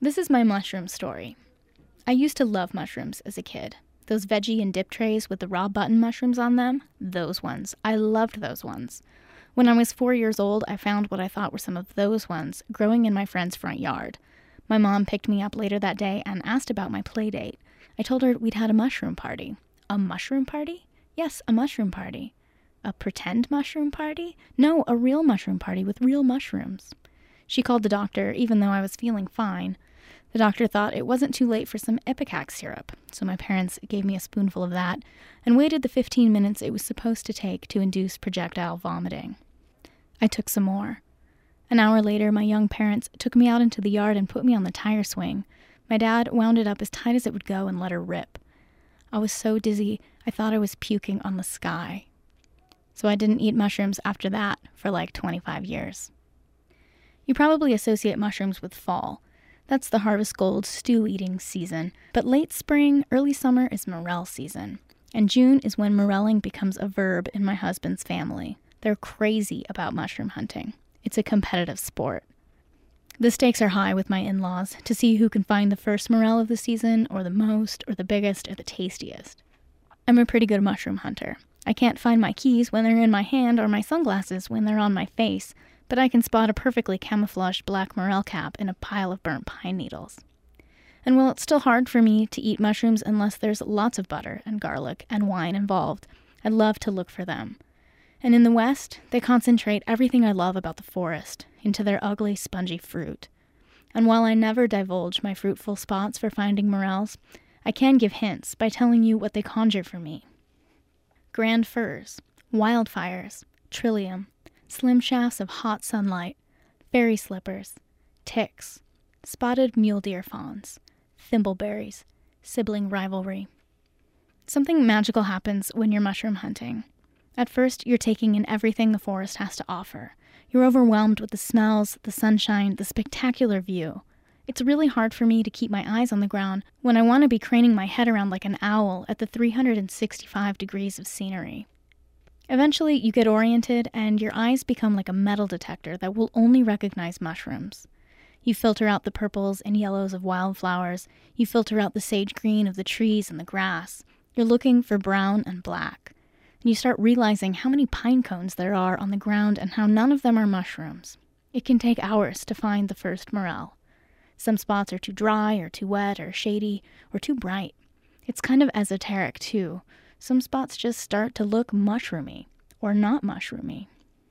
This is my mushroom story. I used to love mushrooms as a kid. Those veggie and dip trays with the raw button mushrooms on them, those ones. I loved those ones. When I was 4 years old, I found what I thought were some of those ones growing in my friend's front yard. My mom picked me up later that day and asked about my play date. I told her we'd had a mushroom party. A mushroom party? Yes, a mushroom party. A pretend mushroom party? No, a real mushroom party with real mushrooms. She called the doctor, even though I was feeling fine. The doctor thought it wasn't too late for some Ipecac syrup, so my parents gave me a spoonful of that and waited the 15 minutes it was supposed to take to induce projectile vomiting. I took some more. An hour later, my young parents took me out into the yard and put me on the tire swing. My dad wound it up as tight as it would go and let her rip. I was so dizzy, I thought I was puking on the sky. So I didn't eat mushrooms after that for like 25 years. You probably associate mushrooms with fall. That's the harvest gold stew-eating season. But late spring, early summer is morel season. And June is when morelling becomes a verb in my husband's family. They're crazy about mushroom hunting. It's a competitive sport. The stakes are high with my in-laws to see who can find the first morel of the season, or the most, or the biggest, or the tastiest. I'm a pretty good mushroom hunter. I can't find my keys when they're in my hand or my sunglasses when they're on my face, but I can spot a perfectly camouflaged black morel cap in a pile of burnt pine needles. And while it's still hard for me to eat mushrooms unless there's lots of butter and garlic and wine involved, I love to look for them. And in the West, they concentrate everything I love about the forest into their ugly, spongy fruit. And while I never divulge my fruitful spots for finding morels, I can give hints by telling you what they conjure for me. Grand firs, wildfires, trillium, slim shafts of hot sunlight, fairy slippers, ticks, spotted mule deer fawns, thimbleberries, sibling rivalry. Something magical happens when you're mushroom hunting. At first, you're taking in everything the forest has to offer. You're overwhelmed with the smells, the sunshine, the spectacular view. It's really hard for me to keep my eyes on the ground when I want to be craning my head around like an owl at the 365 degrees of scenery. Eventually, you get oriented and your eyes become like a metal detector that will only recognize mushrooms. You filter out the purples and yellows of wildflowers. You filter out the sage green of the trees and the grass. You're looking for brown and black. And you start realizing how many pine cones there are on the ground and how none of them are mushrooms. It can take hours to find the first morel. Some spots are too dry or too wet or shady or too bright. It's kind of esoteric too. Some spots just start to look mushroomy or not mushroomy.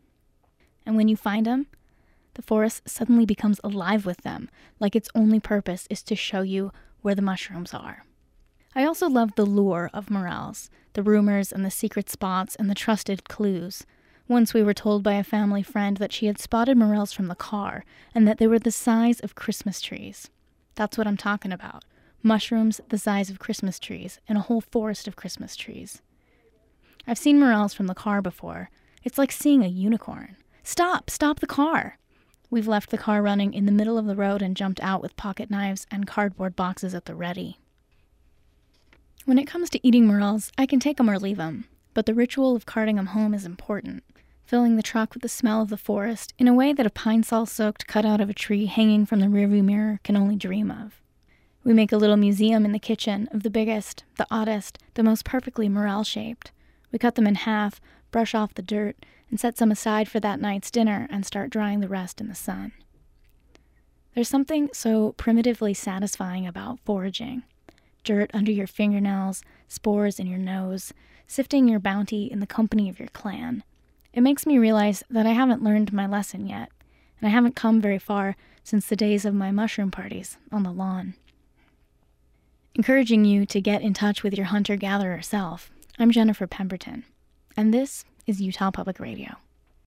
And when you find them, the forest suddenly becomes alive with them, like its only purpose is to show you where the mushrooms are. I also love the lure of morels, the rumors and the secret spots and the trusted clues. Once we were told by a family friend that she had spotted morels from the car and that they were the size of Christmas trees. That's what I'm talking about. Mushrooms the size of Christmas trees in a whole forest of Christmas trees. I've seen morels from the car before. It's like seeing a unicorn. Stop the car! We've left the car running in the middle of the road and jumped out with pocket knives and cardboard boxes at the ready. When it comes to eating morels, I can take them or leave them, but the ritual of carting them home is important, filling the truck with the smell of the forest in a way that a pine sol-soaked cutout of a tree hanging from the rearview mirror can only dream of. We make a little museum in the kitchen of the biggest, the oddest, the most perfectly morel-shaped. We cut them in half, brush off the dirt, and set some aside for that night's dinner and start drying the rest in the sun. There's something so primitively satisfying about foraging. Dirt under your fingernails, spores in your nose, sifting your bounty in the company of your clan. It makes me realize that I haven't learned my lesson yet, and I haven't come very far since the days of my mushroom parties on the lawn. Encouraging you to get in touch with your hunter-gatherer self, I'm Jennifer Pemberton, and this is Utah Public Radio.